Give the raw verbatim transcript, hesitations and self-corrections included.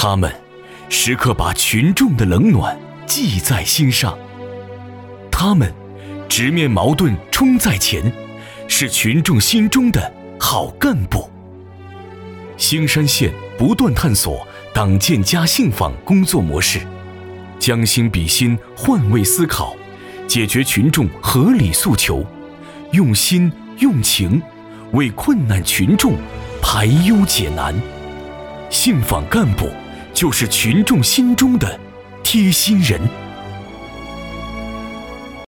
他们时刻把群众的冷暖记在心上，他们直面矛盾冲在前，是群众心中的好干部。兴山县不断探索党建嘉信访工作模式，将心比心，换位思考，解决群众合理诉求，用心用情为困难群众排忧解难。信访干部就是群众心中的贴心人。